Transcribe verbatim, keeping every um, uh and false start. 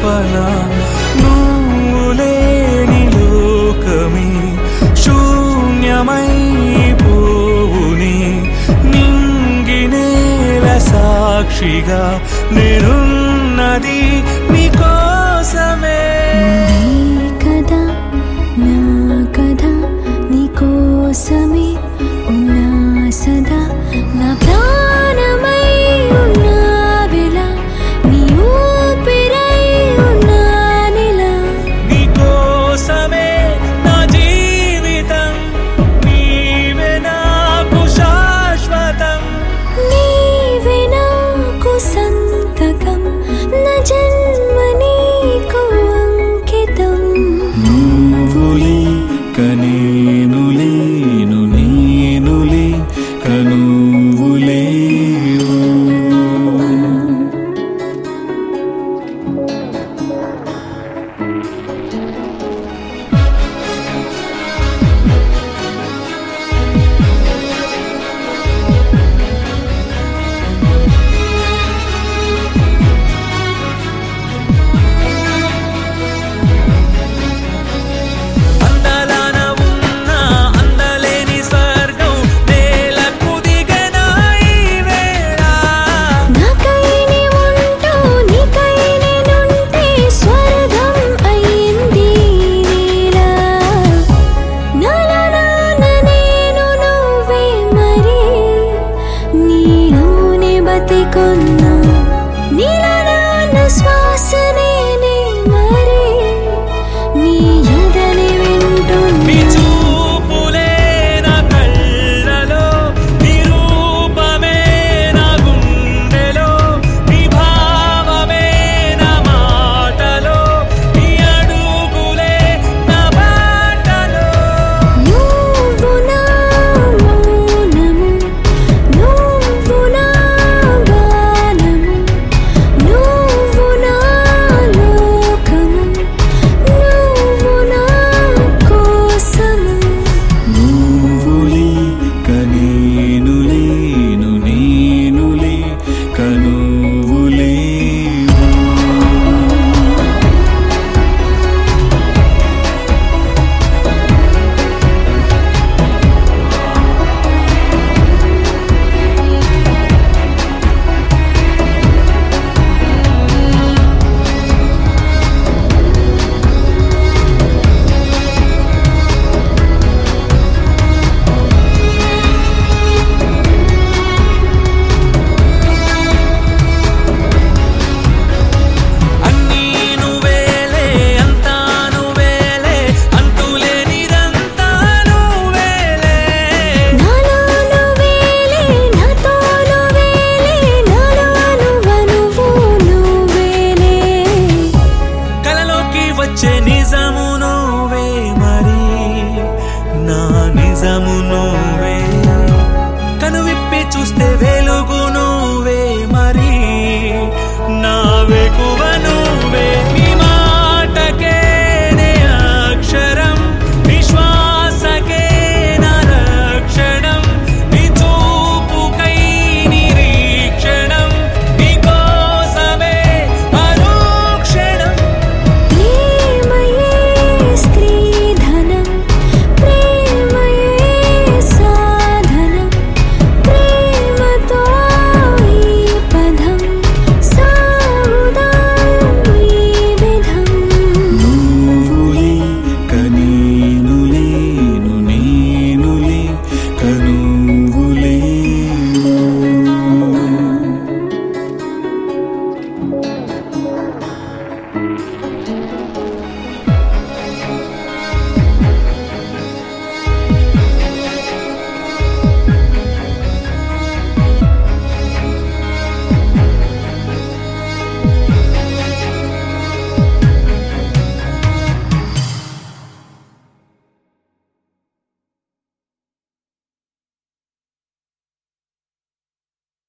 చెప్పనా నువ్వు లేని లోకమే శూన్యమై పోవుని నింగి నేల సాక్షిగా నేనున్నది నీకోసమే కదా నా కదా నీకోసమే ఉన్నా సదా నా ప్రాణమై ఉన్నావిలా నీ ఊపిరై ఉన్నానిలా నీకోసమే నా జీవితం నీవే నాకు శాశ్వతం నీవే నాకు సంతకం నా జన్మ నీకు అంకితం నువ్వులే కనేను లేను నేనులే కనువులేవు అందలాన ఉన్న అందలేని స్వర్గం నేలకు దిగనా ఈ వేళ నాకై నీ ఉంటూ నీకై నేనుంటే స్వర్గం అయింది నీలా నాలా నాన్న నేను నువ్వే మరి నీలోనే బతికున్నా నీలా నాన్న శ్వాస నేనే మరి